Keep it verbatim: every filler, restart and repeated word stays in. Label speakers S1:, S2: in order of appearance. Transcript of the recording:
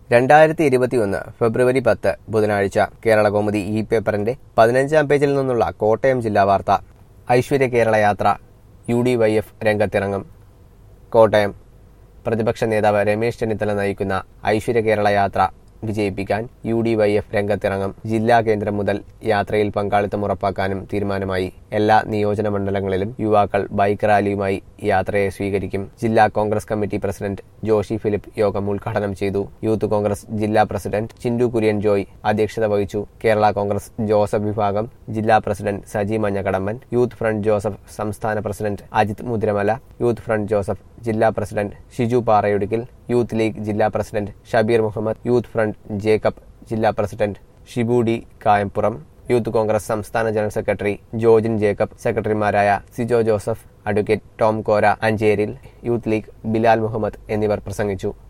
S1: രണ്ടായിരത്തി ഇരുപത്തിയൊന്ന് ഫെബ്രുവരി പത്ത് ബുധനാഴ്ച കേരളകൗമുദി ഈ പേപ്പറിന്റെ പതിനഞ്ചാം പേജിൽ നിന്നുള്ള കോട്ടയം ജില്ലാ വാർത്ത. Aishwarya Kerala Yatra, U D Y F രംഗത്തിറങ്ങും. കോട്ടയം. പ്രതിപക്ഷ നേതാവ് രമേശ് ചെന്നിത്തല നയിക്കുന്ന ഐശ്വര്യ കേരള യാത്ര വിജയിപ്പിക്കാൻ യു ഡി വൈ എഫ് രംഗത്തിറങ്ങും. ജില്ലാ കേന്ദ്രം മുതൽ യാത്രയിൽ പങ്കാളിത്തം ഉറപ്പാക്കാനും തീരുമാനമായി. എല്ലാ നിയോജന മണ്ഡലങ്ങളിലും യുവാക്കൾ ബൈക്ക് റാലിയുമായി യാത്രയെ സ്വീകരിക്കും. ജില്ലാ Congress committee president Joshi Philip യോഗം ഉദ്ഘാടനം ചെയ്തു. യൂത്ത് കോൺഗ്രസ് ജില്ലാ പ്രസിഡന്റ് ചിൻഡു കുര്യൻ ജോയ് അധ്യക്ഷത വഹിച്ചു. കേരള കോൺഗ്രസ് ജോസഫ് വിഭാഗം ജില്ലാ president Saji Manjakadamban, youth front Joseph സംസ്ഥാന president Ajith Mudramala, youth front Joseph ജില്ലാ president Shiju Parayudickal, youth league ജില്ലാ president Shabeer Muhammad, youth front Jacob ജില്ലാ president Shibu D Kayampuram, youth Congress സംസ്ഥാന ജനറൽ സെക്രട്ടറി ജോജിൻ ജേക്കബ്, സെക്രട്ടറിമാരായ Sijo Joseph, advocate Tom Kora Ancheril, youth league Bilal Muhammad എന്നിവർ പ്രസംഗിച്ചു.